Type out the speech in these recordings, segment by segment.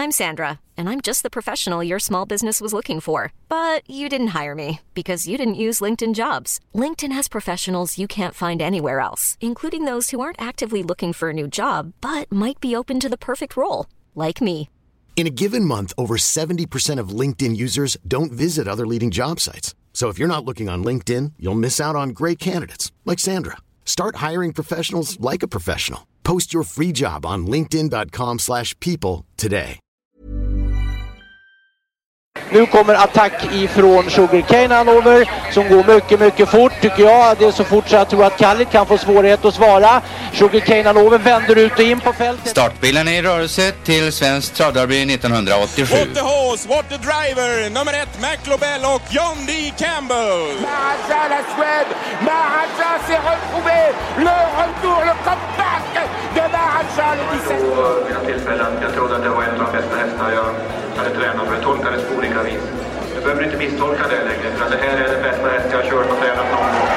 I'm Sandra, and I'm just the professional your small business was looking for. But you didn't hire me because you didn't use LinkedIn Jobs. LinkedIn has professionals you can't find anywhere else, including those who aren't actively looking for a new job, but might be open to the perfect role, like me. In a given month, over 70% of LinkedIn users don't visit other leading job sites. So if you're not looking on LinkedIn, you'll miss out on great candidates like Sandra. Start hiring professionals like a professional. Post your free job on linkedin.com/people today. Nu kommer attack ifrån Sugarcane Hanover som går mycket fort tycker jag. Det är så fort så jag tror att Kallit kan få svårighet att svara. Sugarcane Hanover vänder ut och in på fältet. Startbilen är i rörelse till Svensk Travderby 1987. What the horse, what the driver, nummer 1 McLobel och John D. Campbell. Maharaja la Suède, Maharaja s'est retrouvé, le retour, le comeback de Maharaja le 17. Jag trodde att det var en av de bästa hästarna jag hade tränat, för jag tolkade det på olika vis. Jag behöver inte misstolka det längre, för det här är den bästa häst jag har kört och tränat någon gång.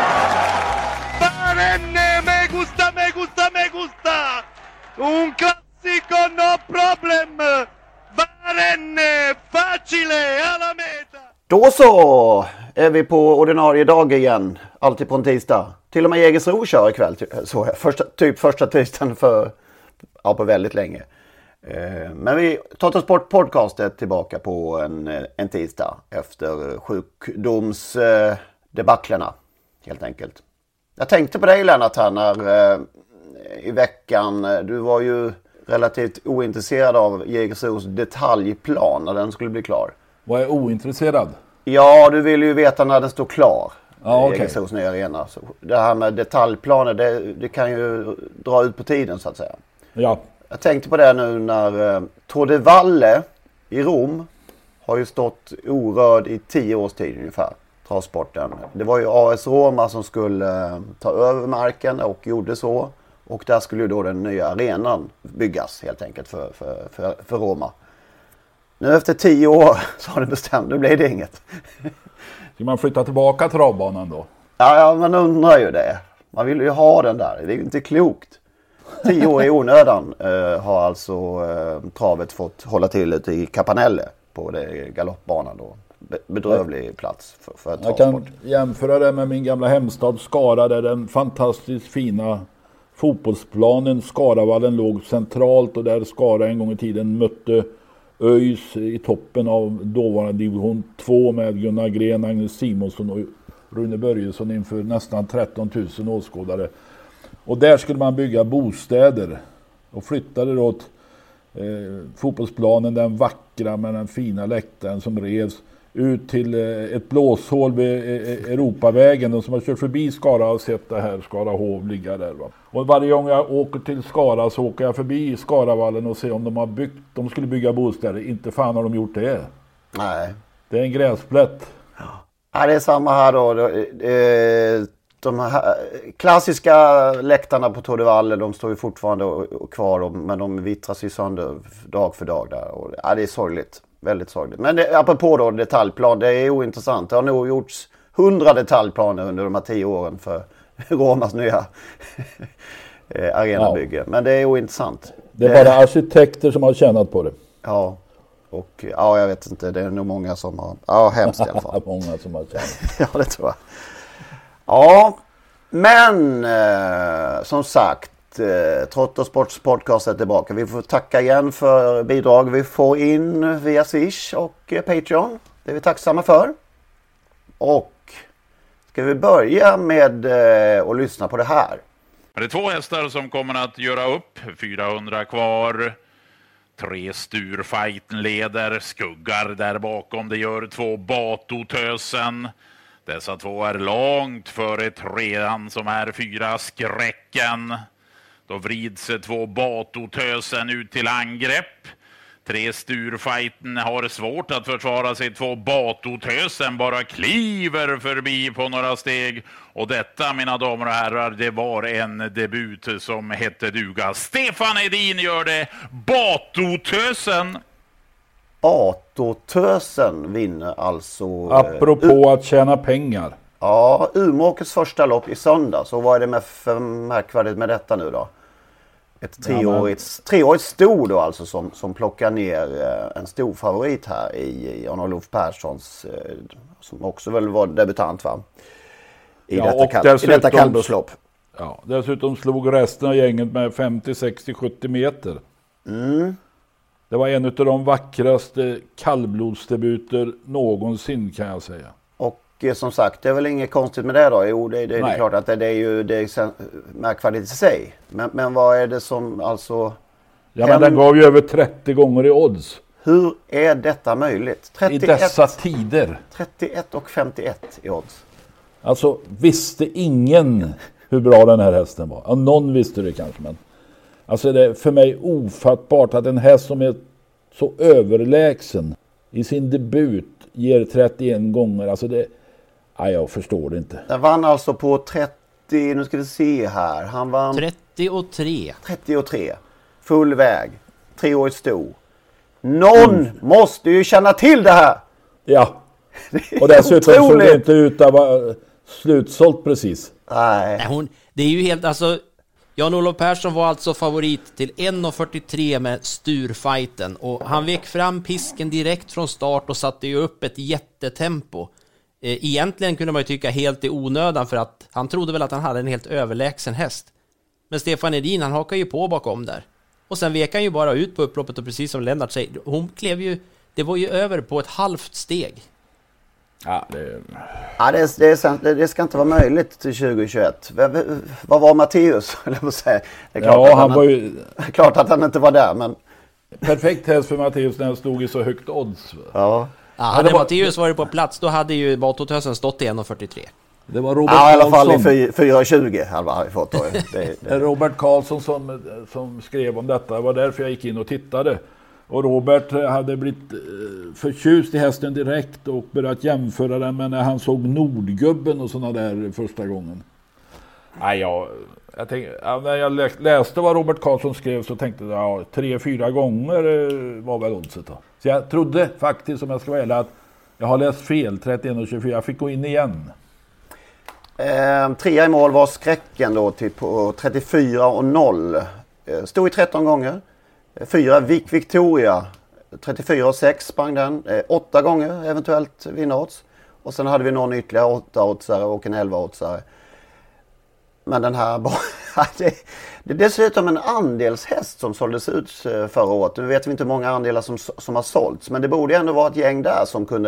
Barenne, me gusta! Un classico, no problem! Barenne, facile, alla meta! Då så är vi på ordinarie dag igen, alltid på en tisdag. Till och med Jägersro kör ikväll, så första tisdagen på väldigt länge. Men vi tar Sport podcastet tillbaka på en tisdag efter sjukdomsdebaclerna helt enkelt. Jag tänkte på dig Lennart här när i veckan, du var ju relativt ointresserad av Jägersros detaljplan när den skulle bli klar. Var jag ointresserad? Ja, du vill ju veta när den står klar. Ja, okej. Jägersros nya arena. Så det här med detaljplaner, det kan ju dra ut på tiden så att säga. Ja. Jag tänkte på det nu när Tour de Valle i Rom har ju stått orörd i 10 års tid ungefär, travsporten. Det var ju AS Roma som skulle ta över marken och gjorde så. Och där skulle ju då den nya arenan byggas helt enkelt för Roma. Nu efter 10 år så har det bestämt, nu blir det inget. Ska man flytta tillbaka travbanan då? Ja, man undrar ju det. Man vill ju ha den där, det är ju inte klokt. 10 år i onödan har alltså travet fått hålla till ute i Capanelle på det galoppbanan då. Bedrövlig plats för jag kan jämföra det med min gamla hemstad Skara där den fantastiskt fina fotbollsplanen Skaravallen låg centralt och där Skara en gång i tiden mötte ÖIS i toppen av dåvarande division 2 med Gunnar Gren, Agnes Simonsson och Rune Börjesson inför nästan 13 000 åskådare. Och där skulle man bygga bostäder och flyttade då fotbollsplanen, den vackra med den fina läktaren som revs ut till ett blåshål vid Europavägen. De som har kört förbi Skara har sett det här Skarahov ligga där. Va? Och varje gång jag åker till Skara så åker jag förbi Skaravallen och ser om de skulle bygga bostäder. Inte fan har de gjort det. Nej. Det är en gräsplätt. Ja, det är samma här då. De här klassiska läktarna på Tour de Valle, de står ju fortfarande kvar, men de vittras ju sönder dag för dag där. Och, ja, det är sorgligt. Väldigt sorgligt. Men apropå då detaljplan, det är ointressant. Det har nog gjorts 100 detaljplaner under de här 10 åren för Romas nya arenabygge. Ja. Men det är ointressant. Det är bara arkitekter som har tjänat på det. Ja. Och ja, jag vet inte. Det är nog många som har... Ja, hemskt i alla fall. Många som har tjänat. Ja, det tror jag. Ja, men som sagt, Trott och Sports podcast är tillbaka. Vi får tacka igen för bidrag vi får in via Swish och Patreon. Det är vi tacksamma för. Och ska vi börja med att lyssna på det här. Det är 2 hästar som kommer att göra upp. 400 kvar. 3 Sturfighten leder. Skuggar där bakom. Det gör 2 Batotösen. Dessa 2 är långt före 3 som är 4 Skräcken. Då vrids 2 Batotösen ut till angrepp. 3 Sturfighten har svårt att försvara sig. 2 Batotösen bara kliver förbi på några steg. Och detta, mina damer och herrar, det var en debut som hette duga. Stefan Edin gör det. Batotösen. Batotösen vinner alltså... Apropå att tjäna pengar. Ja, Umeåkers första lopp i söndag. Så vad är det med för märkvärdigt med detta nu då? Ett treårigt sto då alltså som plockar ner en stor favorit här i Jan-Olof Perssons, som också väl var debutant va? I detta kallblodslopp. Ja, dessutom slog resten av gänget med 50, 60, 70 meter. Det var en av de vackraste kallblodsdebuter någonsin kan jag säga. Och som sagt, det är väl inget konstigt med det då? Jo, det är klart att det är märkvärdigt i sig. Men vad är det som alltså... Ja, men den gav ju över 30 gånger i odds. Hur är detta möjligt? 31, i dessa tider. 31 och 51 i odds. Alltså, visste ingen hur bra den här hästen var. Ja, någon visste det kanske, men... Alltså det är för mig ofattbart att en häst som är så överlägsen i sin debut ger 31 gånger. Alltså det... Nej, jag förstår det inte. Den vann alltså på 30... Nu ska vi se här. Han vann... 33. 33. Full väg. 3-årigt sto. Någon måste ju känna till det här! Ja. Och dessutom såg det inte ut att vara slutsålt precis. Nej. Det är ju helt... Alltså, Jan-Olof Persson var alltså favorit till 1,43 med Sturfighten. Och han vek fram pisken direkt från start och satte ju upp ett jättetempo. Egentligen kunde man ju tycka helt i onödan, för att han trodde väl att han hade en helt överlägsen häst. Men Stefan Edin, han hakar ju på bakom där. Och sen vek han ju bara ut på upploppet, och precis som Lennart säger, hon klev ju, det var ju över på ett halvt steg. Ja, det ska inte vara möjligt till 2021. Vad var Matteus? Det är klart att han inte var där, men... Perfekt häst för Matteus när han stod i så högt odds. Ja. Hade Matteus varit på plats, då hade ju Batotösen stått i 1,43. Det var Robert i alla fall i 4,20 har vi fått. Robert Karlsson som skrev om detta. Det var därför jag gick in och tittade. Och Robert hade blivit förtjust i hästen direkt och börjat jämföra den med när han såg Nordgubben och såna där första gången. Nej, jag tänkte, när jag läste vad Robert Karlsson skrev så tänkte jag 3-4 gånger var väl oddset då. Så jag trodde faktiskt, om jag ska vara ärlig, att jag har läst fel, 31,24. Jag fick gå in igen. 3 i mål var skräcken då till på 34,0. Stod i 13 gånger. 4 Victoria, 34,6 sprang den. 8 gånger eventuellt vinnodds. Och sen hade vi någon ytterligare 8-oddsare och en 11-oddsare. Men den här det är dessutom en andelshäst som såldes ut förra året. Nu vet vi inte hur många andelar som har sålts, men det borde ändå vara ett gäng där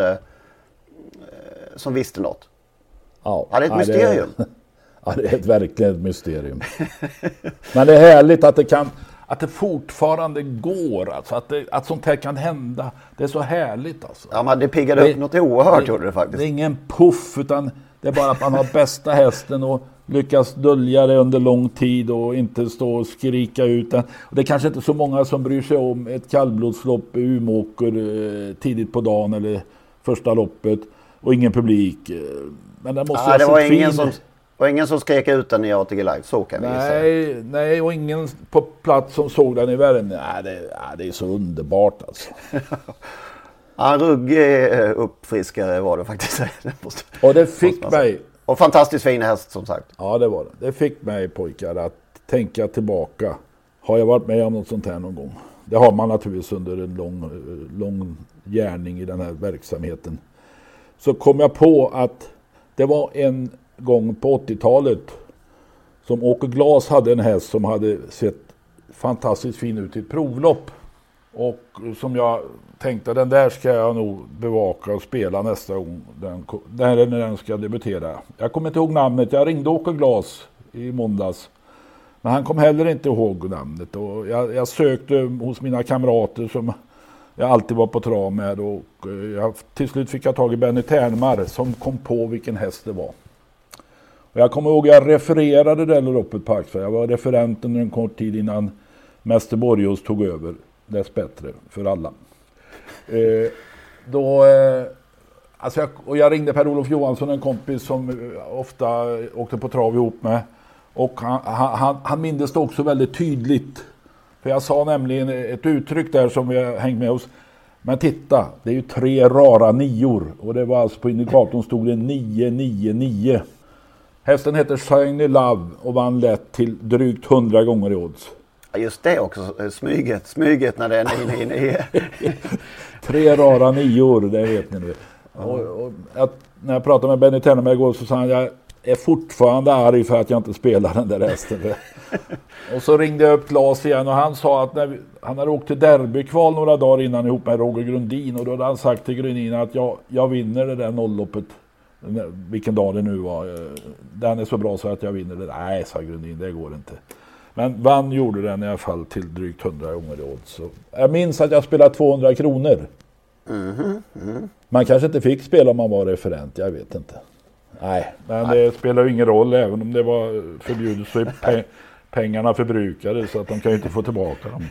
som visste något. Ja, det är ett mysterium. Det är verkligen ett mysterium. Men det är härligt att det fortfarande går, alltså att sånt här kan hända. Det är så härligt alltså. Ja, men det piggade upp något oerhört, gjorde det faktiskt. Det är ingen puff, utan det är bara att man har bästa hästen och lyckas dölja det under lång tid och inte stå och skrika ut den. Och det är kanske inte så många som bryr sig om ett kallblodslopp i Umeåker tidigt på dagen eller första loppet och ingen publik. Men det måste var ingen som skrek ut den i ATG Live, så kan vi säga. Nej, och ingen på plats som såg den i världen. Det är så underbart alltså. En ruggig uppfriskare var det faktiskt. Och det fick mig... Och fantastiskt fin häst som sagt. Ja, det var det. Det fick mig, pojkar, att tänka tillbaka. Har jag varit med om något sånt här någon gång? Det har man naturligtvis under en lång gärning i den här verksamheten. Så kom jag på att det var en gång på 80-talet som Åke Glas hade en häst som hade sett fantastiskt fin ut i ett provlopp. Och som jag tänkte, den där ska jag nog bevaka och spela nästa gång när den ska debutera. Jag kommer inte ihåg namnet. Jag ringde Åke Glas i måndags. Men han kom heller inte ihåg namnet. Och jag sökte hos mina kamrater som jag alltid var på trav med. Och till slut fick jag tag i Benny Ternmar som kom på vilken häst det var. Och jag kommer ihåg, jag refererade det loppet på Axel. Jag var referent under en kort tid innan Mäster Borgås tog över. Dessbättre för alla. Jag ringde Per-Olof Johansson, en kompis som ofta åkte på trav ihop med. Och han mindes det också väldigt tydligt. För jag sa nämligen ett uttryck där som vi har hängt med oss. Men titta, det är ju 3 rara 9. Och det var alltså på indikatorn stod det 9. Hästen heter Shiny Love och vann lätt till drygt 100 gånger i odds. Ja, just det också, smyget när det är inne i... 3 rara 9, det vet ni nu. Och när jag pratade med Benny Tenneberg igår så sa han, jag är fortfarande arg för att jag inte spelar den där resten. Och så ringde jag upp Claes igen och han sa att han hade åkt till derbykval några dagar innan ihop med Roger Grundin, och då hade han sagt till Grundin att jag vinner det där nollloppet, vilken dag det nu var. Den är så bra så att jag vinner det. Nej, sa Grundin, det går inte. Men vann gjorde den i alla fall till drygt 100 gånger i odds. Så jag minns att jag spelade 200 kronor. Man kanske inte fick spela om man var referent, jag vet inte. Nej, men det spelar ju ingen roll även om det var förbjudet, så är pengarna förbrukade så att de kan ju inte få tillbaka dem.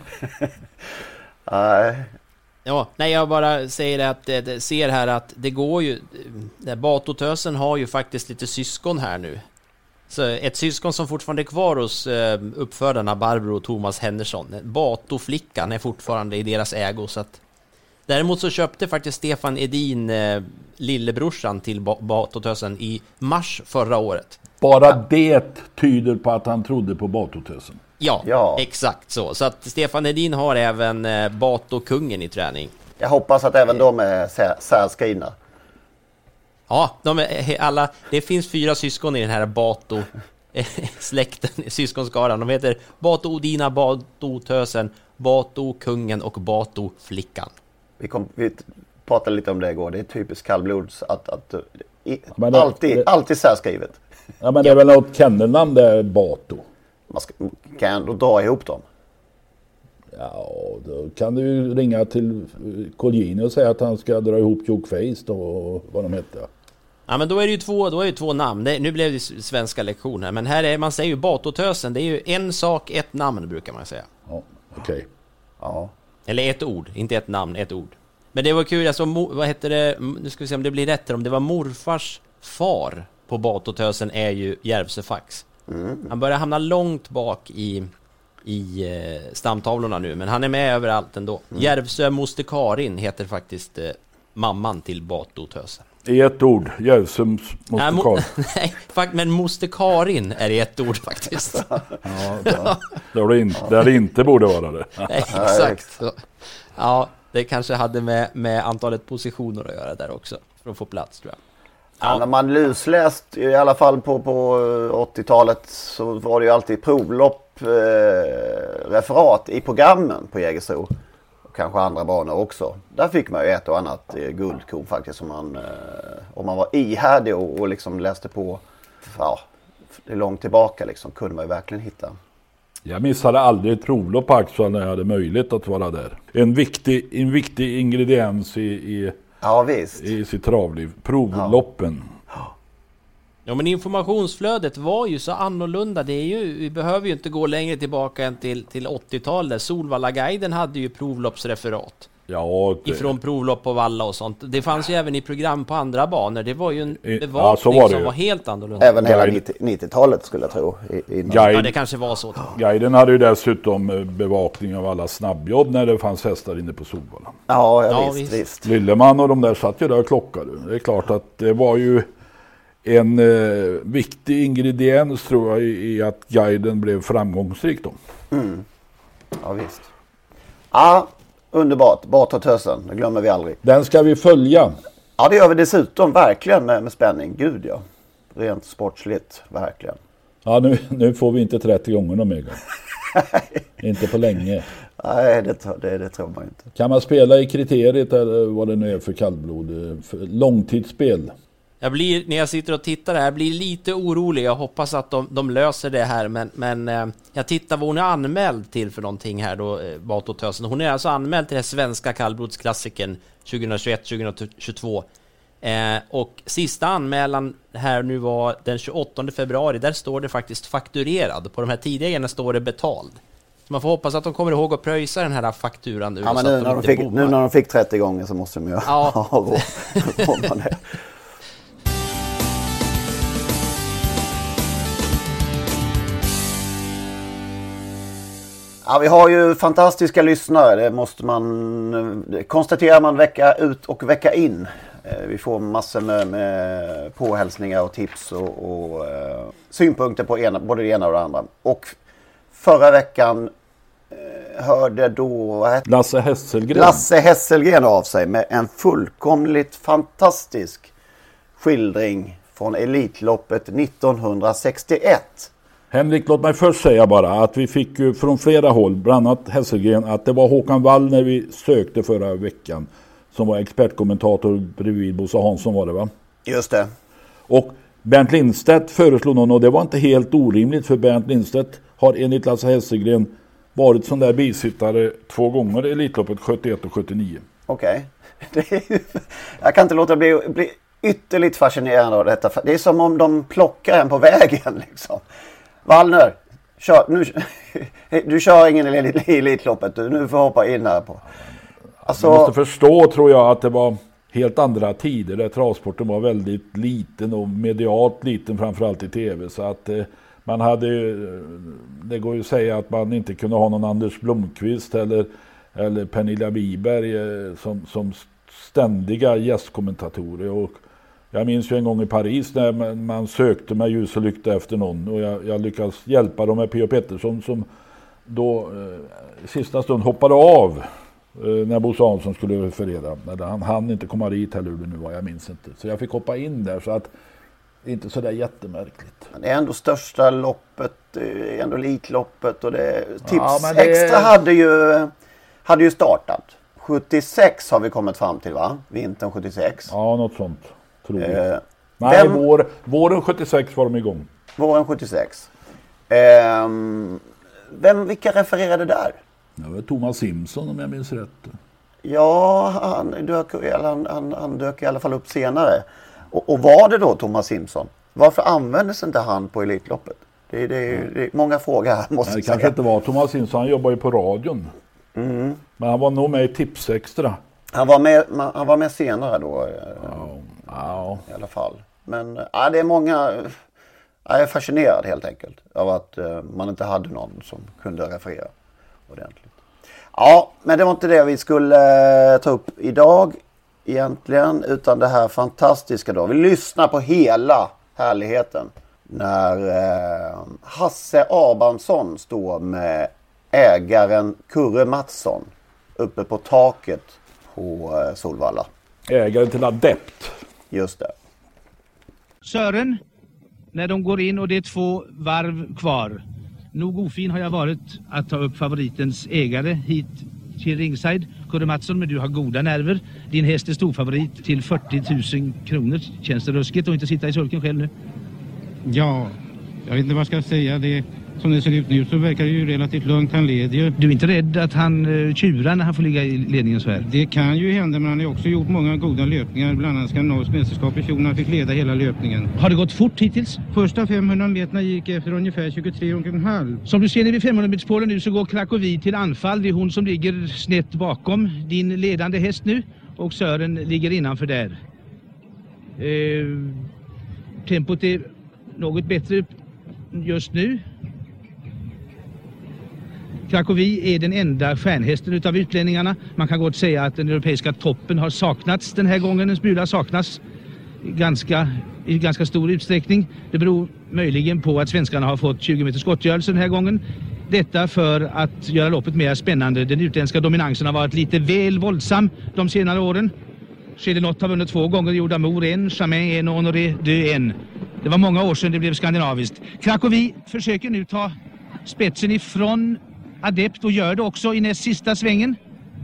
Ja, nej, jag bara säger att ser här att det går ju, Batotösen har ju faktiskt lite syskon här nu. Så ett syskon som fortfarande är kvar hos uppfödarna Barbro och Thomas Henderson. Batoflickan är fortfarande i deras ägo, så att däremot så köpte faktiskt Stefan Edin lillebrorsan till Batotösen i mars förra året. Bara det tyder på att han trodde på Batotösen. Ja, exakt så. Så att Stefan Edin har även Batokungen i träning. Jag hoppas att även de är särskrivna. Ja, det finns 4 syskon i den här Bato-släkten, syskonskaran. De heter Bato-Odina, Bato-Tösen, Bato-Kungen och Bato-Flickan. Vi pratade lite om det igår. Det är typiskt kallblods alltid särskrivet. Ja, men det är väl något kennelnamn där, Bato. Kan ändå dra ihop dem. Ja, då kan du ju ringa till Colgjini och säga att han ska dra ihop Jokface och vad de heter. Ja, men då är det ju två namn. Nu blev det svenska lektioner, men här är, man säger ju Batotösen, det är ju en sak, ett namn brukar man säga. Ja, okej. Ja. Eller ett ord, inte ett namn, ett ord. Men det var kul, alltså, vad heter det, nu ska vi se om det blir rätt, om det var morfars far på Batotösen är ju Järvsöfax. Han börjar hamna långt bak i stamtavlorna nu, men han är med överallt ändå. Järvsö Moster Karin heter faktiskt mamman till Batotösen. I ett ord, Järvsöms Moster Karin. Nej, men Moster Karin är i ett ord faktiskt. Där det inte borde vara det. Exakt. Så. Ja, det kanske hade med antalet positioner att göra där också, för att få plats, tror jag. Ja, när man lusläst i alla fall på 80-talet så var det ju alltid provlopp, referat i programmen på Jägersro. Och kanske andra banor också. Där fick man ju ett och annat guldkorn faktiskt, om man var ihärdig och liksom läste på, det är långt tillbaka liksom, kunde man ju verkligen hitta. Jag missade aldrig ett provlopp på Axel när jag hade möjlighet att vara där. En viktig ingrediens i sitt travliv. Provloppen. Ja, men informationsflödet var ju så annorlunda. Vi behöver ju inte gå längre tillbaka än till 80-talet. Solvalla-guiden hade ju provloppsreferat. Ja, ifrån provlopp på Valla och sånt. Det fanns ju även i program på andra banor. Det var ju en bevakning som var helt annorlunda. Även hela 90-talet skulle jag tro. Ja, det kanske var så. Guiden hade ju dessutom bevakning av alla snabbjobb när det fanns hästar inne på Solvalla. Ja, visst. Lilleman och de där satt ju där och klockade. Det är klart att det var ju en viktig ingrediens, tror jag, i att guiden blev framgångsrik då. Ja, visst. Ja, underbart. Batotösen, det glömmer vi aldrig. Den ska vi följa. Ja, det gör vi dessutom verkligen med spänning. Gud, ja. Rent sportsligt, verkligen. Ja, nu får vi inte 30 gånger någon mer gång. Inte på länge. Nej, det tror man inte. Kan man spela i kriteriet eller vad det nu är för kallblod? För långtidsspel? När jag sitter och tittar här, jag blir lite orolig. Jag hoppas att de löser det här. Men jag tittar vad hon är anmäld till för någonting här då, Batotösen. Hon är alltså anmäld till den svenska kallblodsklassikern 2021-2022. Och sista anmälan här nu var den 28 februari. Där står det faktiskt fakturerad. På de här tidigare står det betald. Så man får hoppas att de kommer ihåg att pröjsa den här fakturan nu. Ja, men nu när de fick 30 gånger så måste de ju ha råd med det. Ja, vi har ju fantastiska lyssnare, det måste man konstatera, vecka ut och vecka in. Vi får massor med påhälsningar och tips och synpunkter på både det ena och det andra. Och förra veckan hörde då Lasse Hesselgren av sig med en fullkomligt fantastisk skildring från Elitloppet 1961. Henrik, låt mig först säga bara att vi fick ju från flera håll, bland annat Hesselgren, att det var Håkan Wall när vi sökte förra veckan som var expertkommentator bredvid Bosse Hansson var det va? Just det. Och Bernt Lindstedt föreslog någon, och det var inte helt orimligt för Bernt Lindstedt har enligt Lasse Hesselgren varit sån där bisittare 2 gånger i Elitloppet 71 och 79. Okej. Jag kan inte låta bli ytterligt fascinerad av detta. Det är som om de plockar en på vägen liksom. Wallner, du kör ingen i Elitloppet. Nu får hoppa in här på. Alltså... Man måste förstå, tror jag, att det var helt andra tider där travsporten var väldigt liten och medialt liten, framförallt i tv. Så att man hade, det går ju att säga att man inte kunde ha någon Anders Blomqvist eller Pernilla Wiberg som ständiga gästkommentatorer. Och jag minns ju en gång i Paris när man sökte med ljus och lykta efter någon och jag lyckades hjälpa dem med P.O. Pettersson som då sista stund hoppade av när Bosse Hansson skulle referera. Han hann inte komma dit heller hur det nu var, jag minns inte. Så jag fick hoppa in där, så att det är inte så där jättemärkligt. Det är ändå största loppet, ändå Elitloppet och det Tips Extra hade ju startat. 76 har vi kommit fram till, va? Vintern 76. Ja, något sånt. Tror jag. Nej, våren 76 var de igång. Våren 76. Vilka refererade där? Det var Thomas Simpson om jag minns rätt. Ja, han dök i alla fall upp senare. Och var det då Thomas Simpson? Varför användes inte han på Elitloppet? Det är många frågor här, måste jag säga. Det kanske inte var Thomas Simpson, han jobbar ju på radion. Mm. Men han var nog med i Tips Extra. Han var med senare då. Ja. I alla fall. Men det är många... Jag är fascinerad helt enkelt av att man inte hade någon som kunde referera ordentligt. Ja, men det var inte det vi skulle ta upp idag egentligen, utan det här fantastiska då. Vi lyssnar på hela härligheten när Hasse Abansson står med ägaren Kurre Mattsson uppe på taket på Solvalla. Ägaren till Adept. Just det. Sören, när de går in och det är 2 varv kvar. Nog ofin har jag varit att ta upp favoritens ägare hit till ringside. Kurre Mattsson, men du har goda nerver. Din häst är storfavorit till 40 000 kronor. Känns det ruskigt att inte sitta i sulken själv nu? Ja, jag vet inte vad jag ska säga. Som det ser ut nu så verkar det ju relativt lugnt. Han leder ju. Du är inte rädd att han tjurar när han får ligga i ledningen så här? Det kan ju hända, men han har också gjort många goda löpningar. Bland annat Skandinavisk mästerskap i fjol. Han fick leda hela löpningen. Har det gått fort hittills? Första 500 meterna gick efter ungefär 23,5. Som du ser vid 500-meterspålen nu så går Krakowi till anfall. Det är hon som ligger snett bakom din ledande häst nu. Och Sören ligger innanför där. Tempot är något bättre just nu. Krakowi är den enda stjärnhästen utav utlänningarna. Man kan gott säga att den europeiska toppen har saknats den här gången. En smula saknas i ganska stor utsträckning. Det beror möjligen på att svenskarna har fått 20 meters skottgörelse den här gången. Detta för att göra loppet mer spännande. Den utländska dominansen har varit lite väl våldsam de senare åren. Chedenot har vunnit 2 gånger, Jordamour 1, Chamain 1 och Honoré 2 1. Det var många år sedan det blev skandinaviskt. Krakowi försöker nu ta spetsen ifrån Adept och gör det också i näst sista svängen.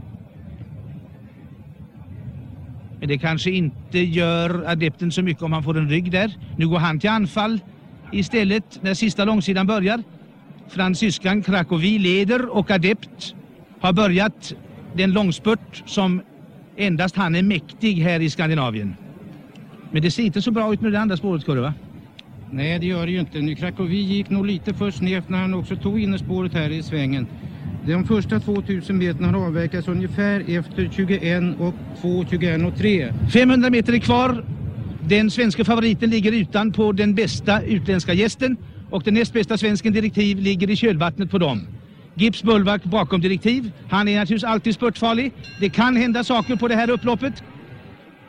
Men det kanske inte gör Adepten så mycket om han får en rygg där. Nu går han till anfall istället när sista långsidan börjar. Fransyskan Krakowi leder och Adept har börjat den långspurt som endast han är mäktig här i Skandinavien. Men det ser inte så bra ut med det andra spåret, Kurre, va? Nej, det gör det ju inte. Nu Krakowi gick nog lite för snett när han också tog innerspåret här i svängen. De första 2000 meterna har avverkats ungefär efter 21 och 2, 21 och 3. 500 meter är kvar. Den svenska favoriten ligger utan på den bästa utländska gästen. Och den näst bästa svensken Direktiv ligger i kölvattnet på dem. Gibbs Bullvack bakom Direktiv. Han är naturligtvis alltid spurtfarlig. Det kan hända saker på det här upploppet.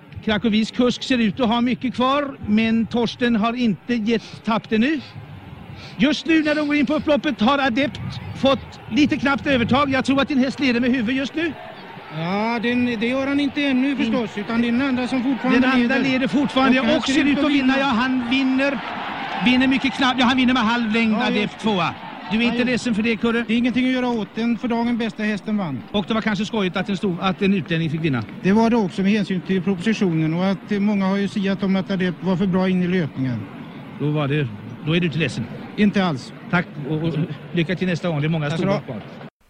Krakowisk kusk ser ut att ha mycket kvar, men Torsten har inte gett tapp det nu. Just nu när de går in på upploppet har Adept fått lite knappt övertag. Jag tror att din häst leder med huvud just nu. Ja, det gör han inte ännu förstås, utan det är den andra som fortfarande leder. Den andra leder fortfarande och ser ut att vinna. Ja, han vinner mycket knappt. Ja, han vinner med halv längd, Adept 2:a. Du är inte ledsen för det, Kurre? Det är ingenting att göra åt. Den för dagen bästa hästen vann. Och det var kanske skojigt att en utlänning fick vinna? Det var det också med hänsyn till propositionen och att många har ju siat om att Adept var för bra in i löpningen. Då är du inte ledsen? Inte alls. Tack och lycka till nästa gång. Det är många stora kvar.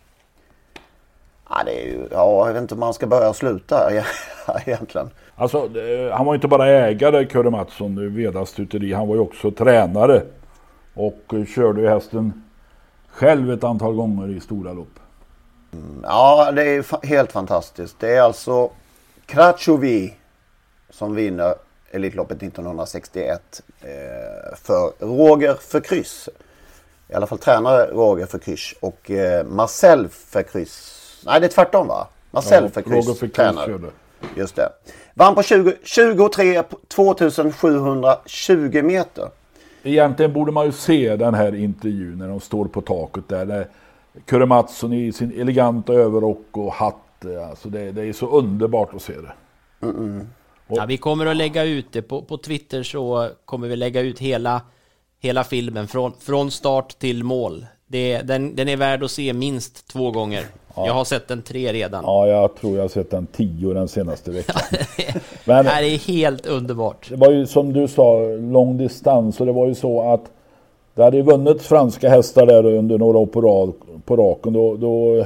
Ja, det är ju, jag vet inte om man ska börja och sluta egentligen. Alltså, han var inte bara ägare, Kurre Mattsson, Vedastuteri. Han var ju också tränare. Och körde ju hästen själv ett antal gånger i stora lopp. Ja, det är helt fantastiskt. Det är alltså Krachovi som vinner Elitloppet 1961 för Roger Verkryss. I alla fall tränare Roger Verkryss och Marcel Verkryss. Nej, det är tvärtom, va? Marcel Verkryss tränare. Just det. Vann på 23 2720 meter. Egentligen borde man ju se den här intervjun när de står på taket där Kurre Mattsson i sin eleganta överrock och hatt. Alltså det är så underbart att se det. Ja, vi kommer att lägga ut det på Twitter, så kommer vi lägga ut hela filmen från start till mål. Den är värd att se minst 2 gånger. Ja. Jag har sett den 3 redan. Ja, jag tror jag har sett den 10 den senaste veckan. Men det är helt underbart. Det var ju som du sa, lång distans, och det var ju så att det hade vunnit franska hästar där under några år på raken. Då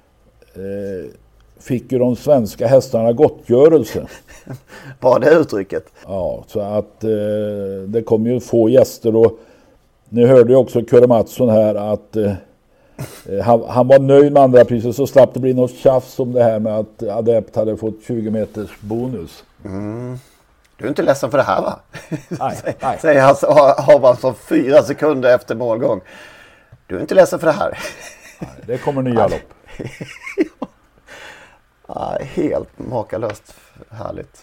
fick ju de svenska hästarna gottgörelse. Var det uttrycket? Ja, så att det kom ju få gäster, och nu hörde jag också Kurre Mattsson här att han var nöjd med andra priser, så slapp det bli något tjafs om det här med att Adept hade fått 20 meters bonus. Du är inte ledsen för det här, va? Nej. Säger han har man som 4 sekunder efter målgång. Du är inte ledsen för det här. Nej, det kommer nya lopp. Ja, helt makalöst härligt.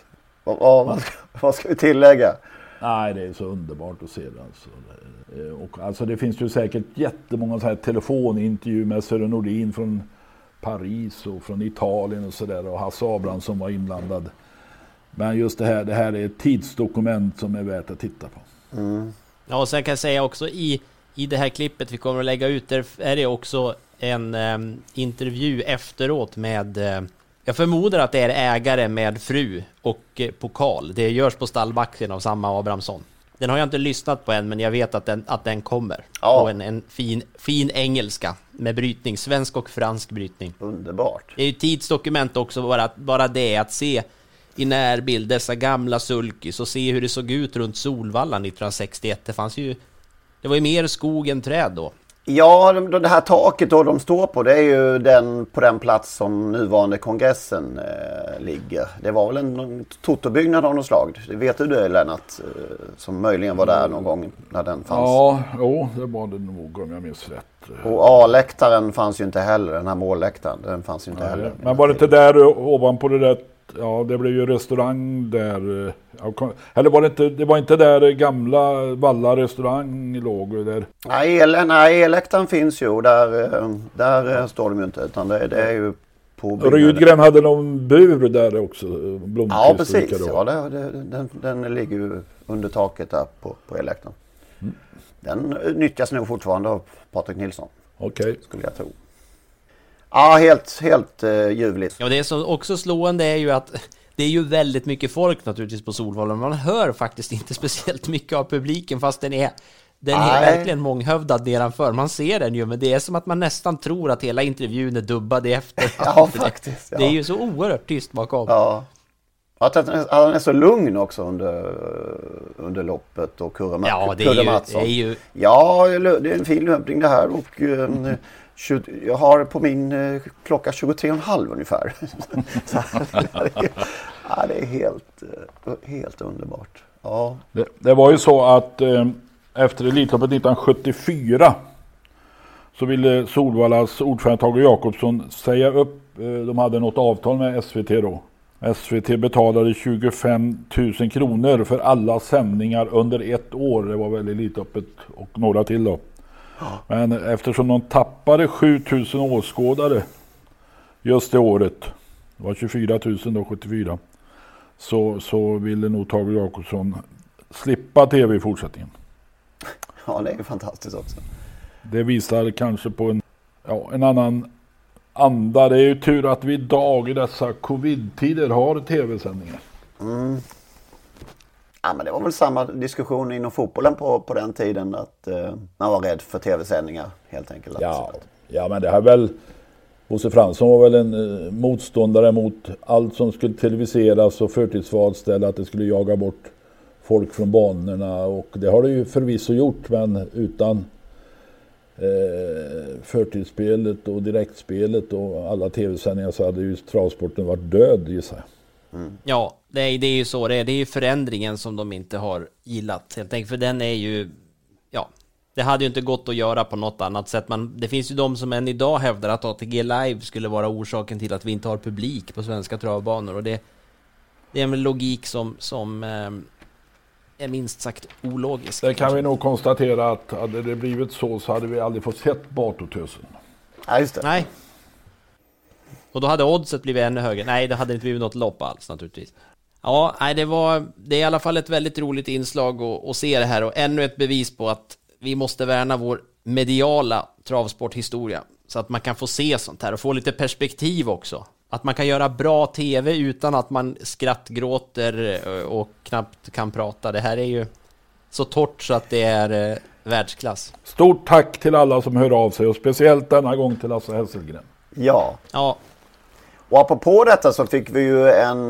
Vad ska vi tillägga? Nej, det är så underbart att se det. Alltså det finns ju säkert jättemånga så här telefonintervjuer med Sören Nordin från Paris och från Italien och sådär, och Hasse Abrahamsson var inblandad. Men just det här är ett tidsdokument som är värt att titta på. Ja, och sen kan jag säga också i det här klippet vi kommer att lägga ut, där är det också en intervju efteråt med, jag förmodar att det är ägare med fru och pokal. Det görs på stallbacken av samma Abrahamsson. Den har jag inte lyssnat på än, men jag vet att den kommer. Ja. Och en fin engelska med brytning, svensk och fransk brytning. Underbart. Det är ju tidsdokument också, bara det att se i närbild dessa gamla sulkis och se hur det såg ut runt Solvalla 1961. Det var ju mer skog än träd då. Ja, det här taket då de står på, det är ju på den plats som nuvarande kongressen ligger. Det var väl en totobyggnad av något slag. Det vet du det, Lennart, som möjligen var där någon gång när den fanns. Ja, det var det nog, om jag minns rätt. Och A-läktaren fanns ju inte heller, den här målläktaren, den fanns ju inte heller. Men var det inte där ovanpå det där? Ja, det blev ju restaurang där. Eller det var inte där gamla Valla restaurang låg där. Nej, eläktaren finns ju. Där står de ju inte, utan det är ju på byggnaden. Rydgren hade någon bur där också. Ja, precis. Ja, den ligger ju under taket där på eläktaren. Den nyttjas nog fortfarande av Patrik Nilsson. Okej. Skulle jag tro. Ja, helt ljuvligt. Ja, det som också slående är ju att det är ju väldigt mycket folk naturligtvis på Solvalla. Man hör faktiskt inte speciellt mycket av publiken, fast den är verkligen månghövdad nedanför. Man ser den ju, men det är som att man nästan tror att hela intervjun är dubbad i efter. Ja, faktiskt. Ja. Det är ju så oerhört tyst bakom. Ja. Att han är så lugn också under loppet, och Kurre Mattsson. Ja, det är en fin löpning det här, och jag har på min klocka 23,5 ungefär. Det är helt underbart. Ja. Det var ju så att efter Elitloppet 1974 så ville Solvallas ordförande Tage Jakobsson säga upp, de hade något avtal med SVT då, SVT betalade 25 000 kronor för alla sändningar under ett år. Det var väldigt lite öppet och några till då. Men eftersom de tappade 7 000 åskådare just det året, det var 24 000 då, 74, så ville nog Tage Jacobsson slippa tv i fortsättningen. Ja, det är ju fantastiskt också. Det visar kanske på en annan anda. Det är ju tur att vi idag i dessa covid-tider har tv-sändningar. Mm. Ja, men det var väl samma diskussion inom fotbollen på den tiden, att man var rädd för tv-sändningar helt enkelt. Ja, men det här väl, Bosse Fransson var väl en motståndare mot allt som skulle televiseras och förtidsvalställa, att det skulle jaga bort folk från banorna, och det har det ju förvisso gjort, men utan förtidsspelet och direktspelet och alla tv-sändningar så hade ju travsporten varit död, gissar jag. Mm. Ja, det är ju så det är. Det är ju förändringen som de inte har gillat helt enkelt, för den är ju, ja, det hade ju inte gått att göra på något annat sätt. Det finns ju de som än idag hävdar att ATG Live skulle vara orsaken till att vi inte har publik på svenska travbanor, och det är en logik som är minst sagt ologisk. Det kan vi nog konstatera, att hade det blivit så hade vi aldrig fått sett Batotösen. Ja, just det. Nej. Och då hade oddset blivit ännu högre. Nej, det hade inte blivit något lopp alls naturligtvis. Ja, nej, det är i alla fall ett väldigt roligt inslag att se det här, och ännu ett bevis på att vi måste värna vår mediala travsporthistoria så att man kan få se sånt här och få lite perspektiv också. Att man kan göra bra tv utan att man skrattgråter och knappt kan prata. Det här är ju så torrt så att det är världsklass. Stort tack till alla som hör av sig, och speciellt denna gång till Lasse Hesselgren. Ja. Och apropå detta så fick vi ju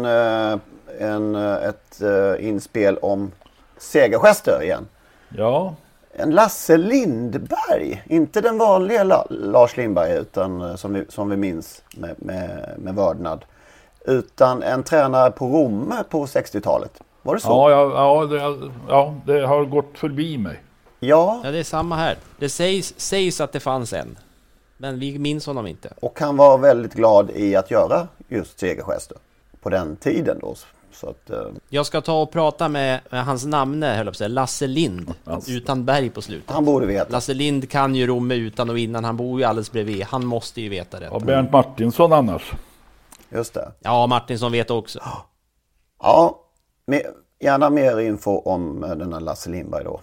ett inspel om segergester igen. Ja. En Lasse Lindberg, inte den vanliga Lars Lindberg, utan som vi minns med vördnad, utan en tränare på Romme på 60-talet. Var det så? Ja, det har gått förbi mig. Ja, det är samma här. Det sägs att det fanns en, men vi minns honom inte. Och han var väldigt glad i att göra just segergester på den tiden då. Så att, jag ska ta och prata med hans namne, höll jag på att säga, Lasse Lind, utan berg på slutet. Han borde veta. Lasse Lind kan ju Romme utan och innan, han bor ju alldeles bredvid. Han måste ju veta det. Ja, Bernt Martinsson annars. Just det. Ja, Martinsson vet också. Ja, gärna mer info om den här Lasse Lindberg då.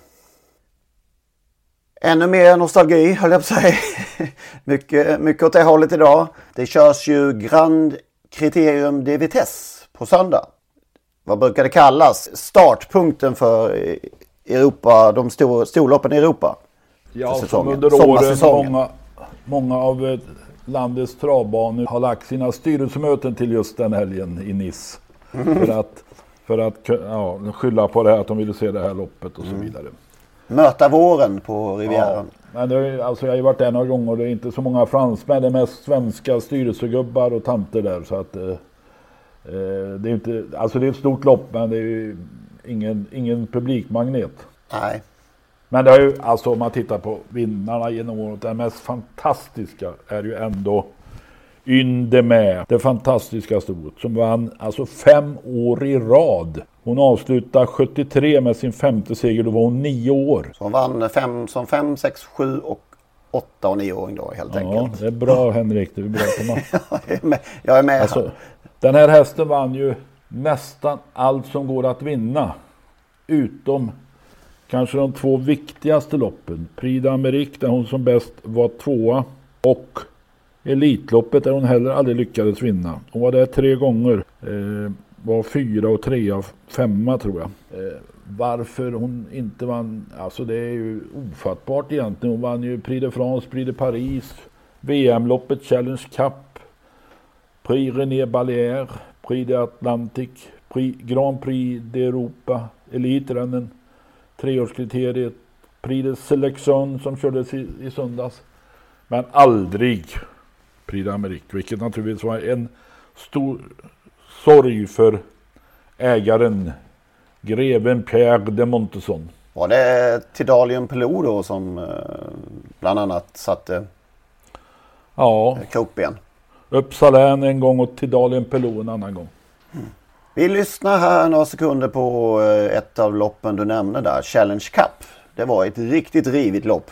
Ännu mer nostalgi, höll jag på att säga. mycket åt det hållet idag. Det körs ju Grand Criterium de Vitesse på söndag. Vad brukar det kallas? Startpunkten för Europa, de storloppen i Europa. Ja, som under åren många av landets travbanor har lagt sina styrelsemöten till just den helgen i Nice. För att skylla på det här att de ville se det här loppet och så vidare. Möta våren på Rivieran. Ja, men jag har ju varit där några gånger och det är inte så många fransmän, det är mest svenska styrelsegubbar och tanter där, så att det är inte, alltså det är ett stort lopp, men det är ju ingen publikmagnet. Nej. Men det är ju, alltså om man tittar på vinnarna genom året, det mest fantastiska är ju ändå Yndemer, det fantastiska stoet, som vann alltså 5 år i rad. Hon avslutade 73 med sin 5:e seger, då var hon 9 år. Så hon vann 5, 6, 7 och 8 och 9-åring då helt enkelt. Ja, det är bra Henrik, det är bra på man. Jag är med. Alltså, den här hästen vann ju nästan allt som går att vinna, utom kanske de 2 viktigaste loppen. Prix d'Amérique, där hon som bäst var 2:a, och Elitloppet där hon heller aldrig lyckades vinna. Hon var där 3 gånger, var 4 och 3 och 5 tror jag. Varför hon inte vann, alltså det är ju ofattbart egentligen. Hon vann ju Prix de France, Prix de Paris, VM-loppet, Challenge Cup, Prix René Ballière, Prix de Atlantique, Grand Prix d'Europa, Elitrennen, 3-årskriteriet, Prix de Sélection som kördes i söndags. Men aldrig Prix d'Amérique, vilket naturligtvis var en stor sorg för ägaren, greven Pierre de Montesson. Var det Tidalium Pelou då som bland annat satte krokben? Uppsalän en gång och Tidalium Pelou en annan gång. Vi lyssnar här några sekunder på ett av loppen du nämnde där, Challenge Cup. Det var ett riktigt rivigt lopp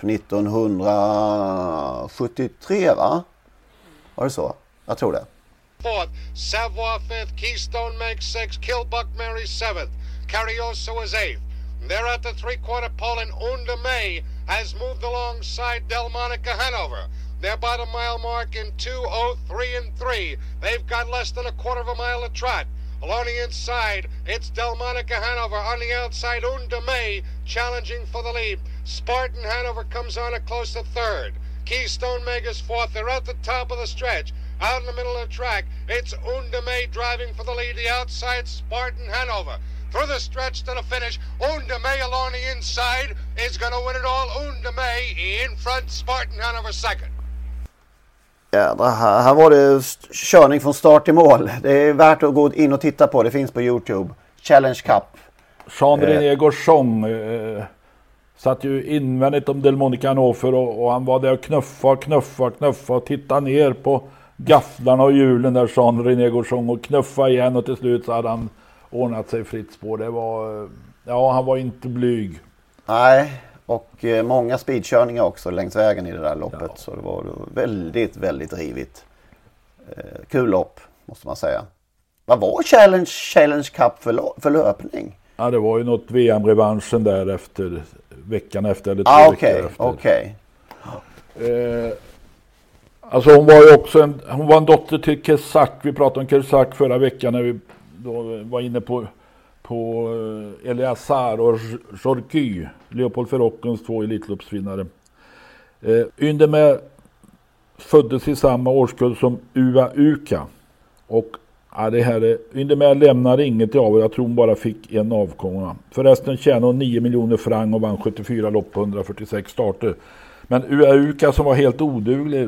1973, va? Var det så? Jag tror det. Fourth, Savoy fifth, Keystone makes sixth, Killbuck Mary seventh, Carrioso is eighth. They're at the three-quarter pole and Unda May has moved alongside Delmonica Hanover. They're about a mile mark in 2:03 and 3. They've got less than a quarter of a mile to trot. Along the inside, it's Delmonica Hanover. On the outside, Unda May challenging for the lead. Spartan Hanover comes on a close to third. Keystone Mega's fourth. They're at the top of the stretch. Out in the middle of the track, it's Unda May driving for the lead. The outside, Spartan Hanover. Through the stretch to the finish, Unda May along the inside is going to win it all. Unda May in front, Spartan Hanover second. Jädra, här var det körning från start till mål. Det är värt att gå in och titta på. Det finns på YouTube. Challenge Cup. Jean-René Gauchon satt ju invändigt om Delmonica Hanover och han var där och knuffa och titta ner på gafflarna och hjulen där, Jean-René Gauchon, och knuffa igen, och till slut så hade han ordnat sig fritt spår. Det var, ja, han var inte blyg. Nej, och många speedkörningar också längs vägen i det där loppet. Ja. Så det var väldigt, väldigt rivigt. Kul lopp, måste man säga. Vad var Challenge Cup för löpning? Ja, det var ju något VM-revanschen där efter veckan efter eller 2 veckor efter. Okej. Alltså hon var ju också hon var en dotter till Kesak. Vi pratade om Kesak förra veckan när vi då var inne på Eleazar och Jorky, Leopold Ferrockens 2 elitloppsvinnare. Undemä föddes i samma årskull som Ua Uka. Och det här Undemä lämnar inget av, jag tror hon bara fick en avkomma. Förresten tjänade hon 9 miljoner franc och vann 74 lopp på 146 starter. Men Ua Uka, som var helt oduglig,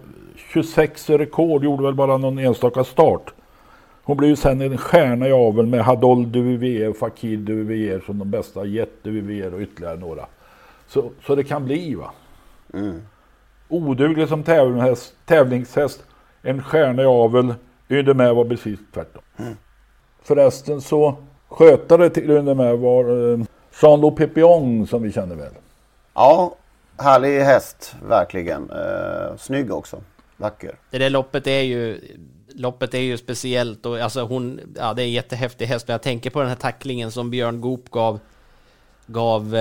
26 rekord, gjorde väl bara någon enstaka start. Hon blev ju sen en stjärna i avel med Hadol de Vivier och Fakir de Vivier som de bästa, Jet de Vivier och ytterligare några. Så det kan bli, va? Oduglig som tävlingshäst, en stjärna i avel. Undemä var precis tvärtom. Förresten så skötare till Undemä var Jean-Loup Pépion, som vi känner väl. Ja, härlig häst, verkligen. Snygg också, vacker. Det där loppet är ju speciellt, och alltså det är en jättehäftig häst. Jag tänker på den här tacklingen som Björn Goop gav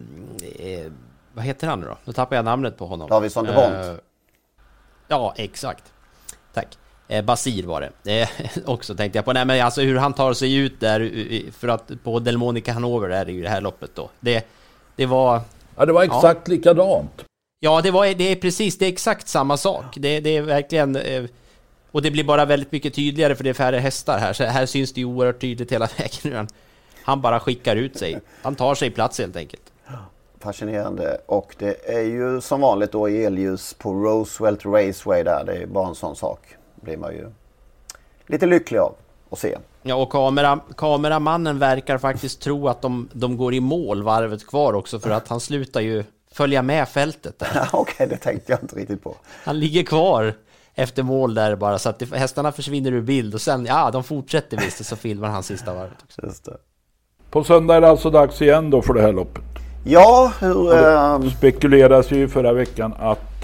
vad heter han då? Nu tappar jag namnet på honom. Davison de Bont. Ja, exakt. Tack. Basir var det. Också tänkte jag på. Nej, men alltså hur han tar sig ut där, för att på Delmonica Hanover är det ju det här loppet då. Det var... Ja, det var exakt likadant. Ja, det är precis, det är exakt samma sak. Det är verkligen... Och det blir bara väldigt mycket tydligare för det är färre hästar här. Så här syns det ju oerhört tydligt hela vägen. Han bara skickar ut sig. Han tar sig plats helt enkelt. Fascinerande. Och det är ju som vanligt då elljus på Roosevelt Raceway där. Det är bara en sån sak. Blir man ju lite lycklig av att se. Ja, och kameramannen verkar faktiskt tro att de går i mål varvet kvar också, för att han slutar ju följa med fältet där. Okej, det tänkte jag inte riktigt på. Han ligger kvar efter mål där bara, så att hästarna försvinner ur bild, och sen, de fortsätter visst, så filmar han sista varvet också. Just det. På söndag är det alltså dags igen då för det här loppet. Ja, det spekuleras ju förra veckan att